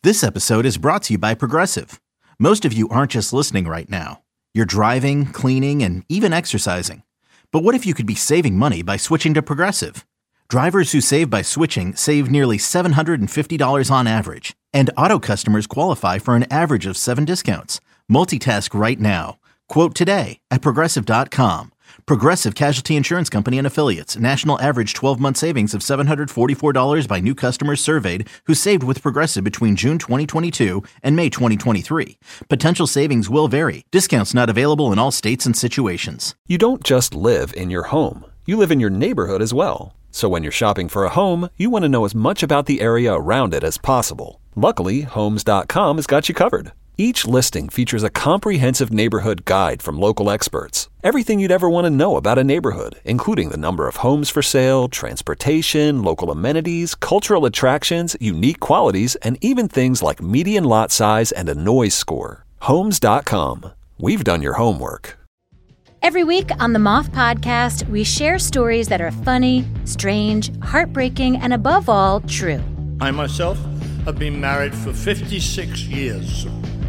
This episode is brought to you by Progressive. Most of you aren't just listening right now. You're driving, cleaning, and even exercising. But what if you could be saving money by switching to Progressive? Drivers who save by switching save nearly $750 on average. And auto customers qualify for an average of 7 discounts. Multitask right now. Quote today at Progressive.com. Progressive Casualty Insurance Company and Affiliates. National average 12-month savings of $744 by new customers surveyed who saved with Progressive between June 2022 and May 2023. Potential savings will vary. Discounts not available in all states and situations. You don't just live in your home. You live in your neighborhood as well. So when you're shopping for a home, you want to know as much about the area around it as possible. Luckily, Homes.com has got you covered. Each listing features a comprehensive neighborhood guide from local experts. Everything you'd ever want to know about a neighborhood, including the number of homes for sale, transportation, local amenities, cultural attractions, unique qualities, and even things like median lot size and a noise score. Homes.com. We've done your homework. Every week on the Moth Podcast, we share stories that are funny, strange, heartbreaking, and above all, true. I myself have been married for 56 years.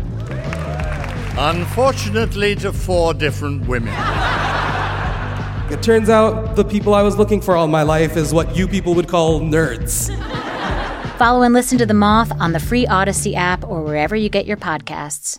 Unfortunately, to 4 different women. It turns out the people I was looking for all my life is what you people would call nerds. Follow and listen to The Moth on the free Odyssey app or wherever you get your podcasts.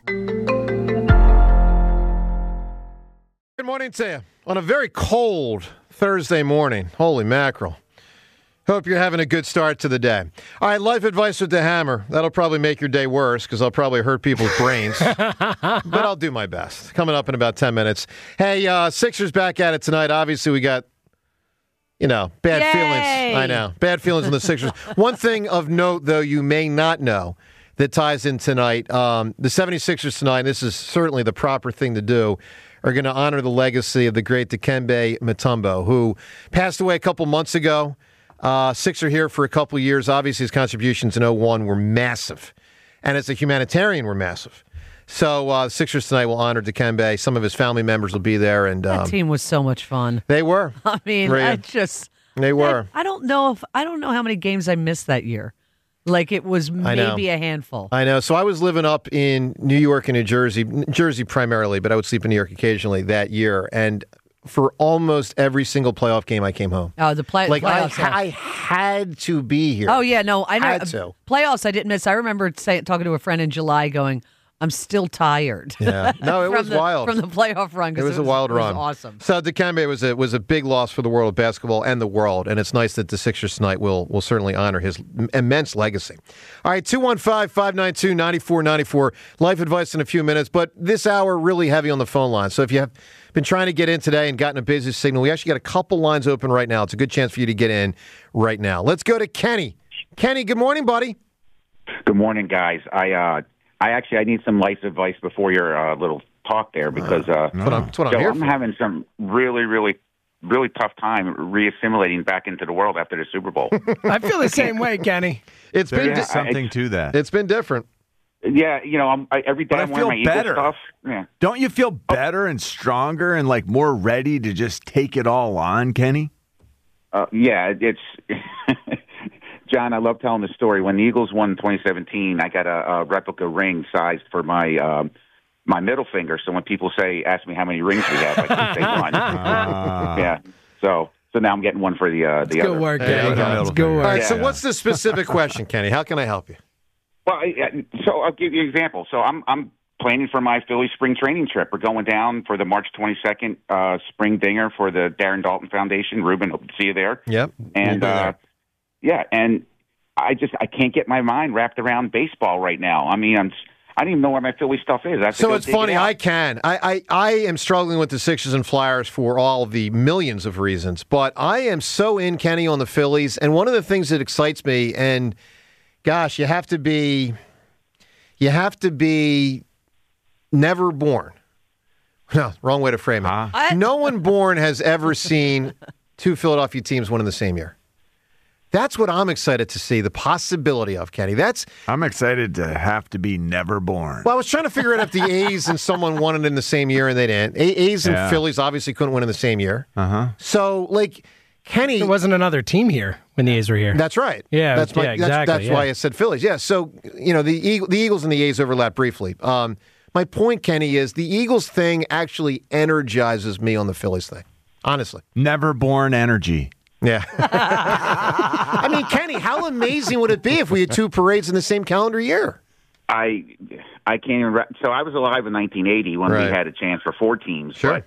Good morning to you on a very cold Thursday morning. Holy mackerel. Hope you're having a good start to the day. All right, life advice with the hammer. That'll probably make your day worse because I'll probably hurt people's brains. But I'll do my best. Coming up in about 10 minutes. Hey, Sixers back at it tonight. Obviously, we got, bad feelings. I know. Bad feelings on the Sixers. One thing of note, though, you may not know that ties in tonight. The 76ers tonight, this is certainly the proper thing to do, are going to honor the legacy of the great Dikembe Mutombo, who passed away a couple months ago. Sixer here for a couple of years. Obviously, his contributions in 2001 were massive. And as a humanitarian, were massive. So Sixers tonight will honor Dikembe. Some of his family members will be there. And that team was so much fun. They were. I mean, They were. I don't know how many games I missed that year. Like, it was maybe a handful. I know. So I was living up in New York and New Jersey primarily, but I would sleep in New York occasionally that year. And for almost every single playoff game, I came home. Oh, the playoffs. I had to be here. Oh, yeah, no, I know. Had to. Playoffs I didn't miss. I remember talking to a friend in July going, I'm still tired. Yeah. No, it was wild. From the playoff run. It was a wild run. It was awesome. So Dikembe was a big loss for the world of basketball and the world, and it's nice that the Sixers tonight will certainly honor his immense legacy. All right, 215-592-9494. Life advice in a few minutes, but this hour really heavy on the phone line. So if you have been trying to get in today and gotten a busy signal, we actually got a couple lines open right now. It's a good chance for you to get in right now. Let's go to Kenny. Kenny, good morning, buddy. Good morning, guys. I need some life advice before your little talk there because that's what I'm here I'm for. having some really, really, really tough time reassimilating back into the world after the Super Bowl. I feel the same way, Kenny. It's been something to that. It's been different. Yeah, every day I'm wearing my Eagle stuff. Yeah. Don't you feel better and stronger and like more ready to just take it all on, Kenny? Yeah, it's John, I love telling the story. When the Eagles won in 2017, I got a replica ring sized for my my middle finger. So when people ask me how many rings we have, I can say one. Yeah. So now I'm getting one for the other. Good work, Kenny. Good work. All right. So what's the specific question, Kenny? How can I help you? Well, so I'll give you an example. So I'm planning for my Philly spring training trip. We're going down for the March 22nd spring dinger for the Darren Dalton Foundation. Ruben, hope to see you there. Yep. And and I can't get my mind wrapped around baseball right now. I mean, I don't even know where my Philly stuff is. So it's funny. I am struggling with the Sixers and Flyers for all of the millions of reasons, but I am so in, Kenny, on the Phillies. And one of the things that excites me, and gosh, you have to be never born. No, wrong way to frame it. No one born has ever seen 2 Philadelphia teams win in the same year. That's what I'm excited to see, the possibility of, Kenny. I'm excited to have to be never born. Well, I was trying to figure out if the A's and someone won it in the same year, and they didn't. A's and Phillies obviously couldn't win in the same year. Uh-huh. So, Kenny... There wasn't another team here when the A's were here. That's right. Yeah, exactly. That's why I said Phillies. Yeah, so, the Eagles and the A's overlap briefly. My point, Kenny, is the Eagles thing actually energizes me on the Phillies thing, honestly. Never born energy. Yeah. I mean, Kenny, how amazing would it be if we had 2 parades in the same calendar year? I can't even. So I was alive in 1980 when we had a chance for 4 teams. Sure.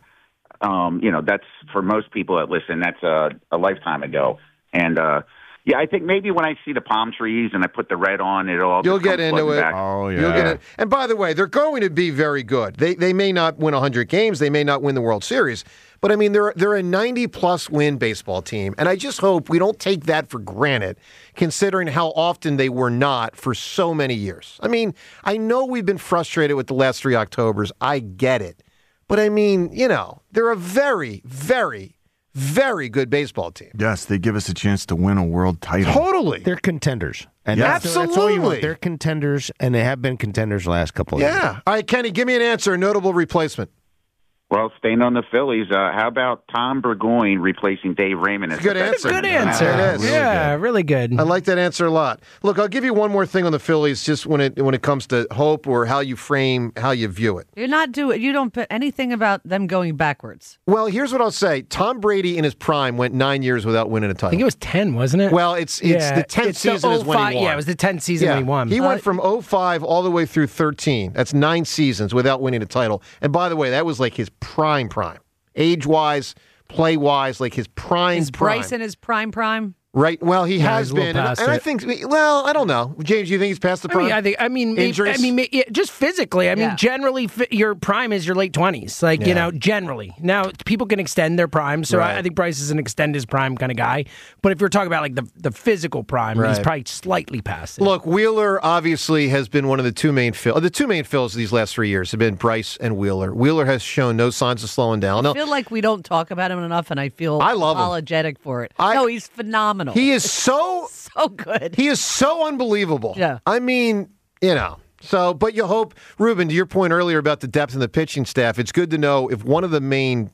But, that's for most people that listen, that's a lifetime ago. And I think maybe when I see the palm trees and I put the red on, you'll get into it. Back. Oh yeah. You'll get it. And by the way, they're going to be very good. They may not win 100 games. They may not win the World Series. But, I mean, they're a 90-plus win baseball team, and I just hope we don't take that for granted, considering how often they were not for so many years. I mean, I know we've been frustrated with the last 3 Octobers. I get it. But, I mean, they're a very, very, very good baseball team. Yes, they give us a chance to win a world title. Totally. They're contenders. And Absolutely. That's all you want. They're contenders, and they have been contenders the last couple of years. Yeah. All right, Kenny, give me an answer, a notable replacement. Well, staying on the Phillies, how about Tom Burgoyne replacing Dave Raymond? It's a good answer. Good answer. It is. Really good. I like that answer a lot. Look, I'll give you one more thing on the Phillies, just when it comes to hope or how you view it. You don't put anything about them going backwards. Well, here's what I'll say. Tom Brady in his prime went 9 years without winning a title. I think it was 10, wasn't it? Well, it's the 10th season is when he won. Yeah, it was the 10th season when he won. He went from 05 all the way through 13. That's 9 seasons without winning a title. And by the way, that was like his prime. Age-wise, play-wise, like his prime. Is Bryce in his prime? Right. Well, he has been, and I think. Well, I don't know, James. You think he's past the prime? Injuries? Just physically. Generally, your prime is your late 20s. Generally. Now, people can extend their prime, so I think Bryce is an extend his prime kind of guy. But if you're talking about the physical prime, he's probably slightly past it. Look, Wheeler obviously has been one of the two main fills. The 2 main fills these last 3 years have been Bryce and Wheeler. Wheeler has shown no signs of slowing down. I feel like we don't talk about him enough, and I love apologetic for it. No, he's phenomenal. He is so good. He is so unbelievable. Yeah. I mean, So, but you hope, Ruben, to your point earlier about the depth in the pitching staff, it's good to know if one of the main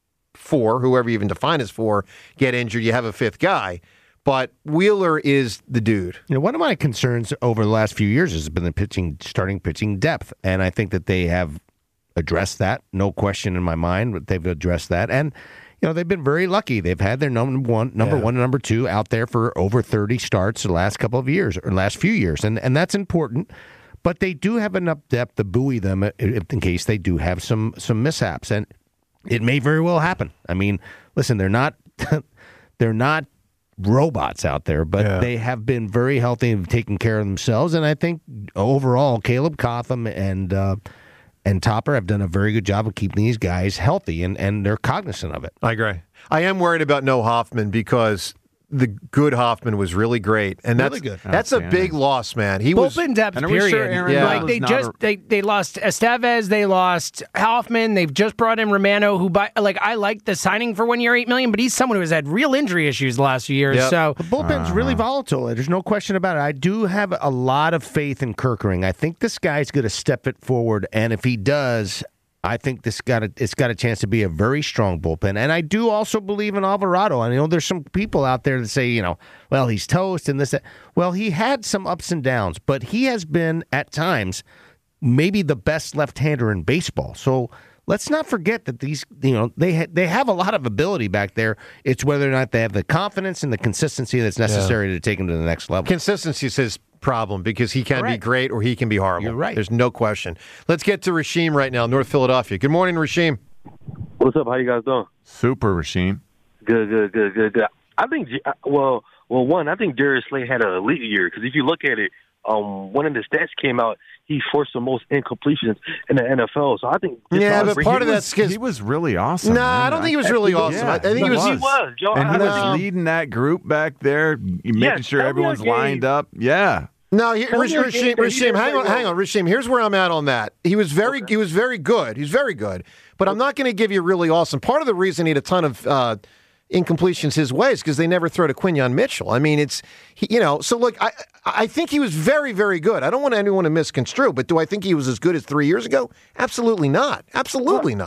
4, whoever you even define as 4, get injured, you have a 5th guy. But Wheeler is the dude. One of my concerns over the last few years has been the starting pitching depth, and I think that they have addressed that. No question in my mind, but they've addressed that. And they've been very lucky. They've had their number one and number 2 out there for over 30 starts the last couple of years, or last few years, and that's important. But they do have enough depth to buoy them in case they do have some mishaps, and it may very well happen. I mean, listen, they're not robots out there, but they have been very healthy and taking care of themselves. And I think overall, Caleb Cotham and Topper have done a very good job of keeping these guys healthy, and they're cognizant of it. I agree. I am worried about no Hoffman because the good Hoffman was really great, and really good. That's a big loss, man. He was bullpen depth. Period. Sure they lost Estevez, they lost Hoffman. They've just brought in Romano, who I like the signing for 1 year, $8 million, but he's someone who has had real injury issues the last few years. Yep. So the bullpen's really volatile. There's no question about it. I do have a lot of faith in Kerkering. I think this guy's going to step it forward, and if he does, I think it's got a chance to be a very strong bullpen. And I do also believe in Alvarado. I know there's some people out there that say, well, he's toast and this, that. Well, he had some ups and downs, but he has been, at times, maybe the best left-hander in baseball. So let's not forget that these, they have a lot of ability back there. It's whether or not they have the confidence and the consistency that's necessary to take them to the next level. Consistency is his problem because he can be great or he can be horrible. You're right. There's no question. Let's get to Rasheem right now, North Philadelphia. Good morning, Rasheem. What's up? How you guys doing? Super, Rasheem. Good. I think, I think Darius Slay had an elite year because if you look at it, one of the stats came out, he forced the most incompletions in the NFL. So I think, but part of that's he was really awesome. Nah, I don't think he was really awesome. Yeah, I think he was. Joe. And he was leading that group back there, making sure everyone's lined up. Yeah. No, Rasheem, hang on, Rasheem. Here's where I'm at on that. He was very good. He's very good, but I'm not going to give you really awesome. Part of the reason he had a ton of incompletions his way is because they never throw to Quinyon Mitchell. I mean, So look, I think he was very, very good. I don't want anyone to misconstrue, but do I think he was as good as 3 years ago? Absolutely not. Absolutely not.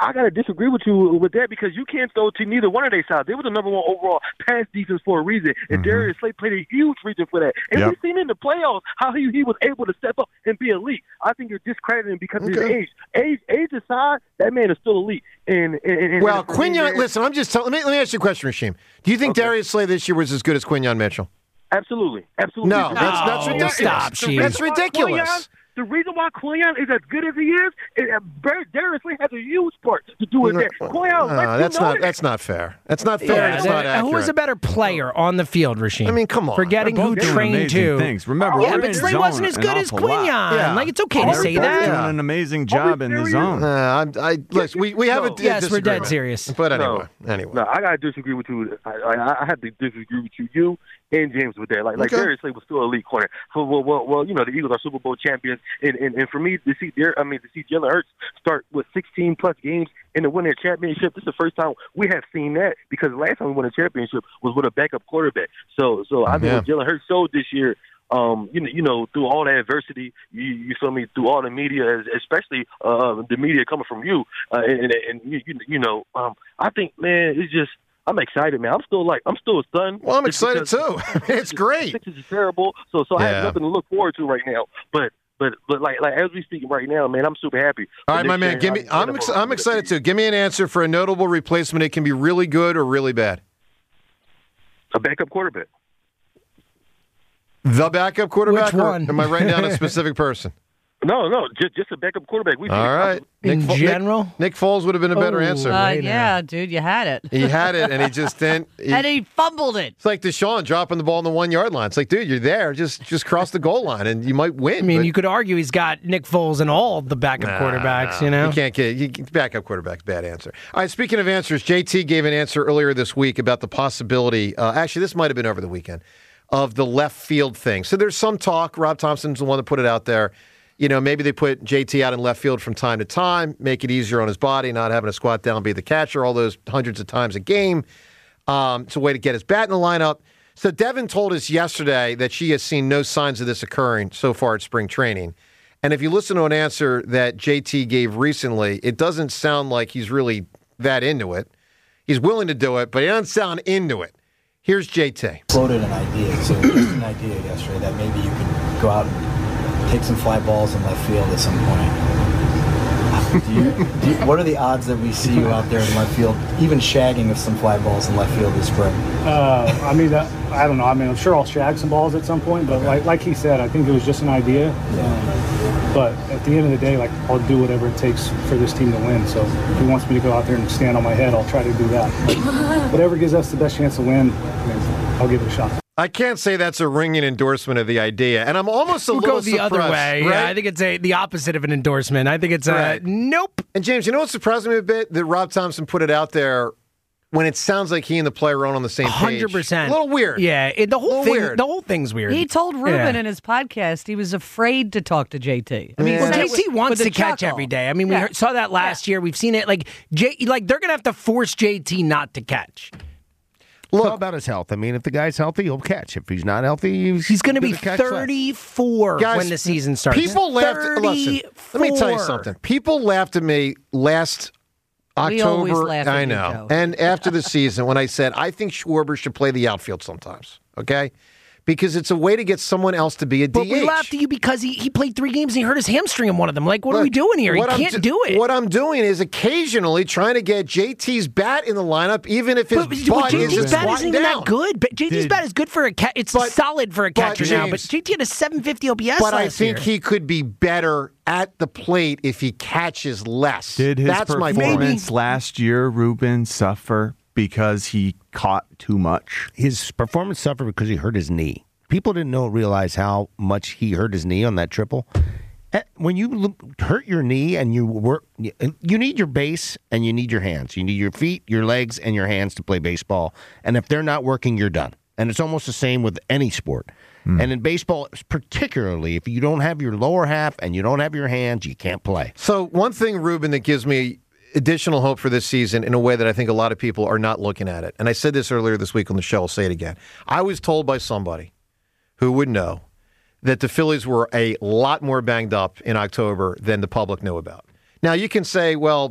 I got to disagree with you with that because you can't throw to neither one of their sides. They were the number one overall pass defense for a reason, and Darius Slay played a huge reason for that. And we've seen in the playoffs how he was able to step up and be elite. I think you're discrediting him because of his age. Age aside, that man is still elite. And well, Quinyon, listen, I'm just telling. Let me ask you a question, Rasheem. Do you think Darius Slay this year was as good as Quinyon Mitchell? Absolutely. No, that's ridiculous. Stop, that's ridiculous. The reason why Quinyon is as good as he is Darius Slay has a huge part to do with that. That's not fair. That's not fair. Yeah, it's not accurate. Who was a better player on the field, Rasheem? I mean, come on. Forgetting who trained to. Things. Remember, but Slay wasn't as good as Quinyon. Yeah. Like, it's okay to say that. Doing an amazing job in the zone. Listen, we have a yes, we're dead serious. But anyway. No, I gotta disagree with you. I have to disagree with you and James with that. Like Darius Slay was still an elite corner. So, well, you know, the Eagles are Super Bowl champions, and for me to see Jalen Hurts start with 16 plus games and to win their championship, this is the first time we have seen that because the last time we won a championship was with a backup quarterback. So I think what Jalen Hurts showed this year, you know, through all that adversity, you feel me, through all the media, especially the media coming from you, and you know, I think, man, it's just. I'm excited, man. I'm still stunned. Well, I'm excited too. It's great. This is terrible. So I have nothing to look forward to right now. But like as we speaking right now, man, I'm super happy. All right, my man. I'm excited too. Give me an answer for a notable replacement. It can be really good or really bad. A backup quarterback. The backup quarterback? Which one? Or am I writing down a specific person? No, just a backup quarterback. All right. In general? Nick Foles would have been a better answer. Yeah, dude, you had it. He had it, and he just didn't. And he fumbled it. It's like Deshaun dropping the ball on the 1 yard line. It's like, dude, you're there. Just cross the goal line, and you might win. I mean, you could argue he's got Nick Foles and all the backup quarterbacks, you know? You can't get backup quarterback's bad answer. All right, speaking of answers, JT gave an answer earlier this week about the possibility, actually, this might have been over the weekend, of the left field thing. So there's some talk. Rob Thompson's the one that put it out there. You know, maybe they put JT out in left field from time to time, make it easier on his body, not having to squat down, be the catcher all those hundreds of times a game. It's a way to get his bat in the lineup. So Devin told us yesterday that she has seen no signs of this occurring so far at spring training. And if you listen to an answer that JT gave recently, it doesn't sound like he's really that into it. He's willing to do it, but he doesn't sound into it. Here's JT. Floated an idea, so just an idea yesterday that maybe you could go out and take some fly balls in left field at some point. What are the odds that we see you out there in left field, even shagging of some fly balls in left field this spring? I mean, I don't know. I mean, I'm sure I'll shag some balls at some point, but like he said, I think it was just an idea. Yeah. But at the end of the day, like, I'll do whatever it takes for this team to win. So if he wants me to go out there and stand on my head, I'll try to do that. But whatever gives us the best chance to win, I'll give it a shot. I can't say that's a ringing endorsement of the idea, and I'm almost a little go the surprised, other way. Right? Yeah, I think it's the opposite of an endorsement. I think it's nope. And James, you know what surprised me a bit? That Rob Thompson put it out there when it sounds like he and the player are on the same page. 100%. A little weird. Yeah, the whole thing's weird. He told Ruben in his podcast he was afraid to talk to JT. I mean, JT wants to catch every day. I mean, we saw that last year. We've seen it. Like they're going to have to force JT not to catch. It's all about his health. I mean, if the guy's healthy, he'll catch. If he's not healthy, he's going to be 34 when the season starts. People laughed. Listen, let me tell you something. People laughed at me last October. I know. And after the season, when I said I think Schwarber should play the outfield sometimes. Okay. Because it's a way to get someone else to be a DH. But we laughed at you because he played 3 games and he hurt his hamstring in one of them. Like, what are we doing here? He can't do it. What I'm doing is occasionally trying to get JT's bat in the lineup, even if his butt JT's bat isn't even down. that good. But JT's bat is good for a catcher. It's solid for a catcher now. But JT had a 750 OPS But I last think year. he could be better at the plate if he catches less. Did his That's performance last year, Ruben, suffer because he caught too much? His performance suffered because he hurt his knee. People didn't realize how much he hurt his knee on that triple. When you hurt your knee and you work, you need your base and you need your hands. You need your feet, your legs, and your hands to play baseball. And if they're not working, you're done. And it's almost the same with any sport. And in baseball, particularly, if you don't have your lower half and you don't have your hands, you can't play. So one thing, Ruben, that gives me additional hope for this season in a way that I think a lot of people are not looking at it. And I said this earlier this week on the show. I'll say it again. I was told by somebody who would know that the Phillies were a lot more banged up in October than the public knew about. Now, you can say, well,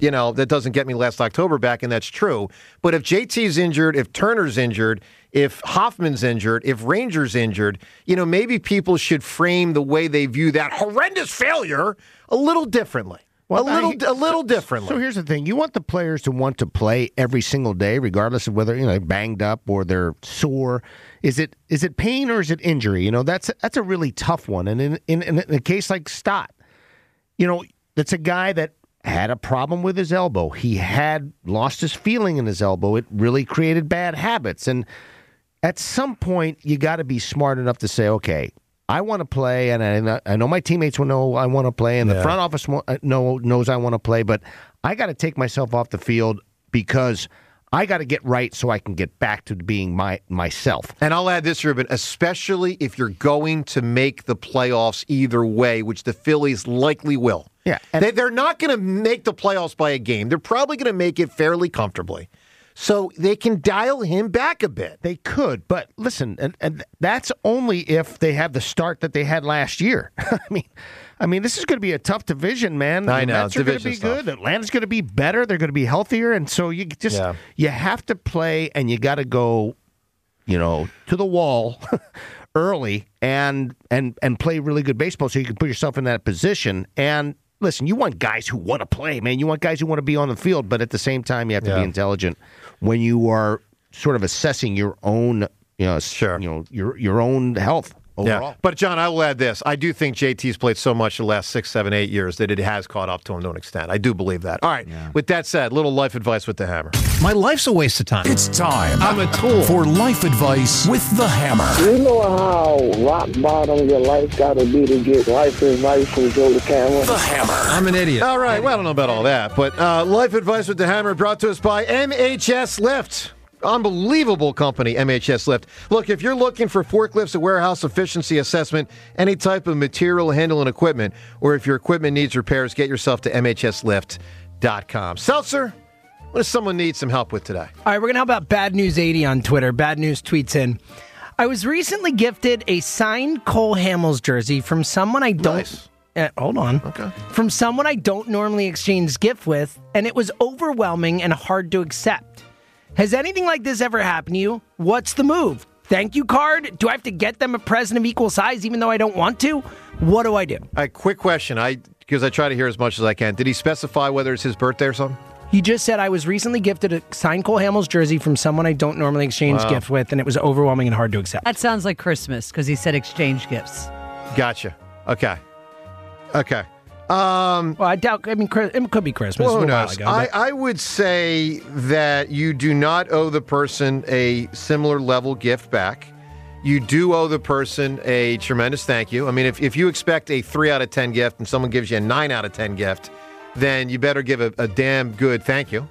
that doesn't get me last October back, and that's true. But if JT's injured, if Turner's injured, if Hoffman's injured, if Ranger's injured, maybe people should frame the way they view that horrendous failure a little differently. Well, a little differently. So here's the thing. You want the players to want to play every single day, regardless of whether, they're banged up or they're sore. Is it pain or is it injury? That's a really tough one. And in a case like Stott, that's a guy that had a problem with his elbow. He had lost his feeling in his elbow. It really created bad habits. And at some point, you got to be smart enough to say, okay, I want to play, and I know my teammates will know I want to play, and the front office knows I want to play, but I got to take myself off the field because I got to get right so I can get back to being myself. And I'll add this, Ruben, especially if you're going to make the playoffs either way, which the Phillies likely will. Yeah, they're not going to make the playoffs by a game. They're probably going to make it fairly comfortably. So they can dial him back a bit. They could, but listen, and that's only if they have the start that they had last year. I mean, this is going to be a tough division, man. I know. The Mets are going to be good. Atlanta's going to be better. They're going to be healthier, and so you have to play, and you got to go, to the wall early and play really good baseball so you can put yourself in that position. And listen, you want guys who want to play, man. You want guys who want to be on the field, but at the same time, you have to be intelligent when you are sort of assessing your own, your own health overall. Yeah. But John, I will add this: I do think JT's played so much the last 6, 7, 8 years that it has caught up to him to an extent. I do believe that. All right. Yeah. With that said, little life advice with the Hammer. My life's a waste of time. It's time. I'm a tool for life advice with the Hammer. You know how rock bottom your life got to be to get life advice from Joe the Camera? The Hammer. I'm an idiot. All right. Well, I don't know about all that, but life advice with the Hammer brought to us by MHS Lift. Unbelievable company, MHS Lift. Look, if you're looking for forklifts, a warehouse efficiency assessment, any type of material handling equipment, or if your equipment needs repairs, get yourself to MHSLift.com. Seltzer, what does someone need some help with today? All right, we're going to help out Bad News 80 on Twitter. Bad News tweets in, I was recently gifted a signed Cole Hamels jersey from someone I don't... Nice. Hold on. Okay. From someone I don't normally exchange gift with, and it was overwhelming and hard to accept. Has anything like this ever happened to you? What's the move? Thank you card? Do I have to get them a present of equal size even though I don't want to? What do I do? A quick question, because I try to hear as much as I can. Did he specify whether it's his birthday or something? He just said, I was recently gifted a signed Cole Hamels jersey from someone I don't normally exchange gifts with, and it was overwhelming and hard to accept. That sounds like Christmas, because he said exchange gifts. Gotcha. Okay. Well, I doubt. I mean, it could be Christmas. Well, who a while knows? ago, I would say that you do not owe the person a similar level gift back. You do owe the person a tremendous thank you. I mean, if you expect a 3 out of 10 gift and someone gives you a 9 out of 10 gift, then you better give a damn good thank you.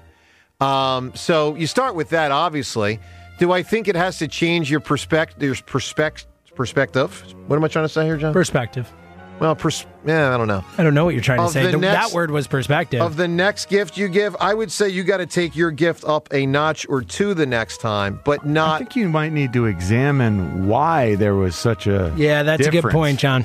So you start with that, obviously. Do I think it has to change your perspective? What am I trying to say here, John? Perspective. Well, I don't know. I don't know what you're trying to say. That word was perspective. Of the next gift you give, I would say you got to take your gift up a notch or two the next time, but not... I think you might need to examine why there was such a Yeah, that's difference. a good point, John.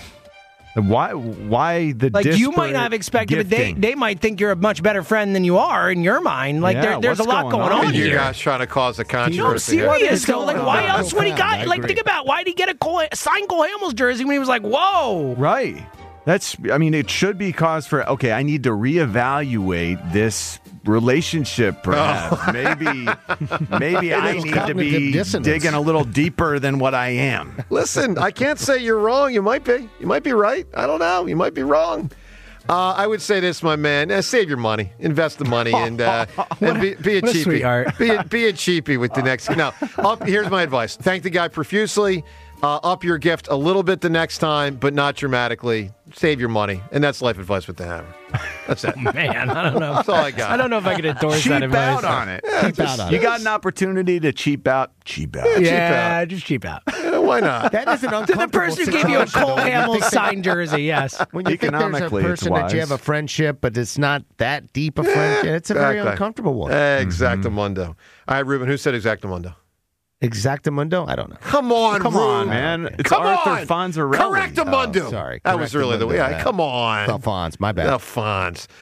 Why the like you might not have expected, but they might think you're a much better friend than you are in your mind. Like there's a lot going on here. You guys trying to cause a controversy. No, serious though. Like why else would he got? Like think about why did he get a signed Cole Hamels jersey when he was like, whoa, right? It should be cause for, okay, I need to reevaluate this relationship, perhaps. Maybe I need to be digging a little deeper than what I am. Listen, I can't say you're wrong. You might be. You might be right. I don't know. You might be wrong. I would say this, my man. Save your money. Invest the money and be a cheapie. Sweetheart. Be a cheapie with the next. Now, here's my advice. Thank the guy profusely. Up your gift a little bit the next time, but not dramatically. Save your money. And that's life advice with the Hammer. That's it. Man, I don't know. That's all I got. I don't know if I could endorse cheap that advice. Out on it. Yeah, cheap out on you got an opportunity to cheap out. Yeah, just cheap out. Yeah, why not? That is an uncomfortable the person who gave you a Cole Hamels signed jersey, yes. When you think there's a person that you have a friendship, but it's not that deep a friendship, it's a very uncomfortable one. Exactamundo. All right, Ruben, who said exactamundo? Exactamundo? I don't know. Come on, man. It's come Arthur on. Fonzarelli. Correctamundo. Sorry. That was really the way. Yeah, come on. Fonz, my bad. The Fonz.